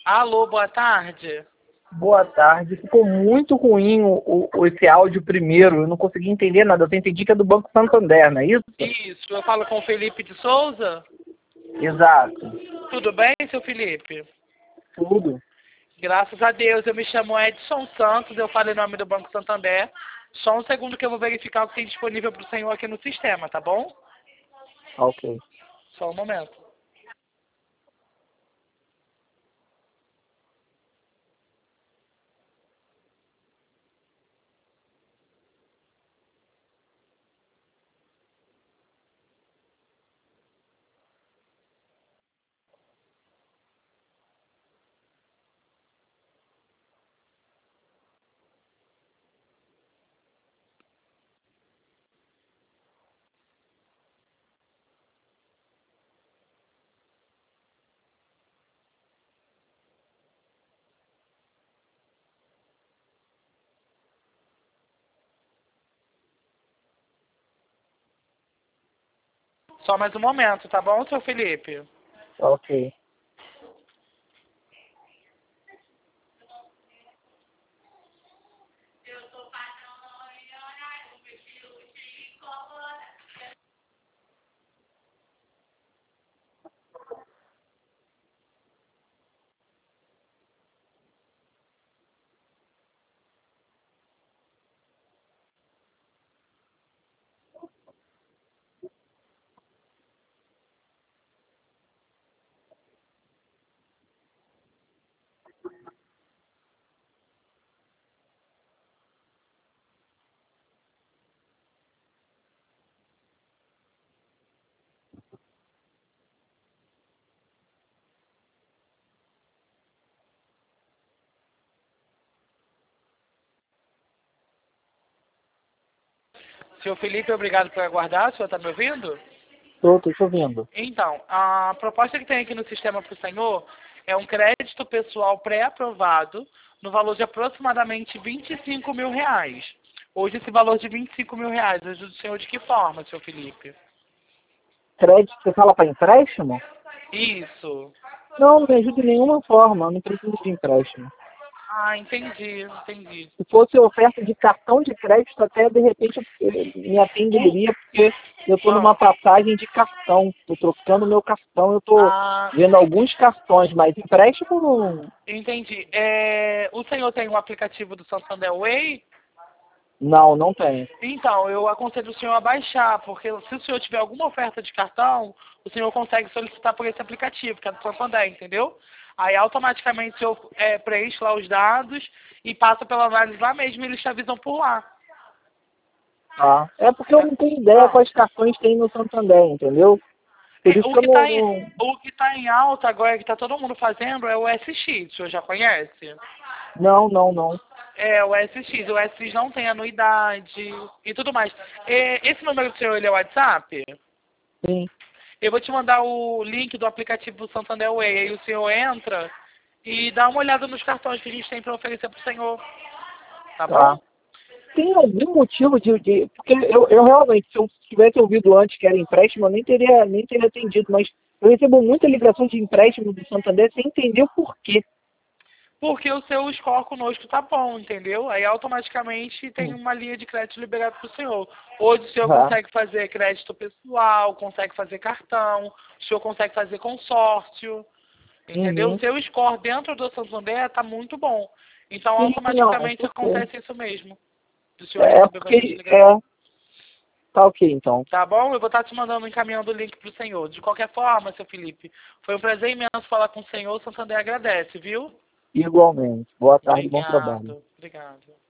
Alô, boa tarde. Boa tarde. Ficou muito ruim esse áudio primeiro. Eu não consegui entender nada. Eu entendi que é do Banco Santander, não é isso? Isso, eu falo com o Felipe de Souza. Exato. Tudo bem, seu Felipe? Tudo. Graças a Deus, eu me chamo Edson Santos, eu falo em nome do Banco Santander. Só um segundo que eu vou verificar o que tem disponível para o senhor aqui no sistema, tá bom? Ok. Só um momento. Só mais um momento, tá bom, seu Felipe? Ok. Seu Felipe, obrigado por aguardar. O senhor está me ouvindo? Tô te ouvindo. Então, a proposta que tem aqui no sistema para o senhor é um crédito pessoal pré-aprovado no valor de aproximadamente R$ 25.000. Hoje esse valor de R$ 25.000 ajuda o senhor de que forma, seu Felipe? Crédito, você fala para empréstimo? Isso. Não, não me ajuda de nenhuma forma. Eu não preciso de empréstimo. Ah, entendi. Se fosse oferta de cartão de crédito, até de repente eu me O- atenderia, porque eu estou numa ah, passagem de cartão. Estou trocando meu cartão. Eu estou ah, vendo alguns cartões, mas empréstimo não. entendi. O senhor tem um aplicativo do Santander Way? Não, não tem. Então, eu aconselho o senhor a baixar, porque se o senhor tiver alguma oferta de cartão, o senhor consegue solicitar por esse aplicativo, que é do Santander, entendeu? Aí automaticamente o senhor preenche lá os dados e passa pela análise lá mesmo e eles te avisam por lá. Tá? É porque eu Tá? não tenho ideia Ah, quais cartões tem no Santander, entendeu? Por isso o que eu que não. está o que tá em alta agora, que está todo mundo fazendo, é o SX, o senhor já conhece? Não. É, o SX. O SX não tem anuidade e tudo mais. Esse número do senhor, ele é o WhatsApp? Sim, Eu vou te mandar o link do aplicativo do Santander Way. Aí o senhor entra e dá uma olhada nos cartões que a gente tem para oferecer para o senhor. Tá tá. bom? Tem algum motivo porque eu realmente, se eu tivesse ouvido antes que era empréstimo, eu nem teria atendido, mas eu recebo muita ligação de empréstimo do Santander sem entender o porquê. Porque o seu score conosco tá bom, entendeu? Aí automaticamente tem Hum. uma linha de crédito liberada para o senhor. Hoje o senhor Tá. consegue fazer crédito pessoal, consegue fazer cartão, o senhor consegue fazer consórcio, entendeu? O Uhum. seu score dentro do Santander tá muito bom. Então Sim, não, automaticamente porque acontece isso mesmo. Do senhor é receber bastante porque ligação. tá ok então. Tá bom? Eu vou estar te mandando, encaminhando o link para o senhor. De qualquer forma, seu Felipe, foi um prazer imenso falar com o senhor. O Santander agradece, viu? Igualmente. Boa tarde, bom trabalho. Obrigado.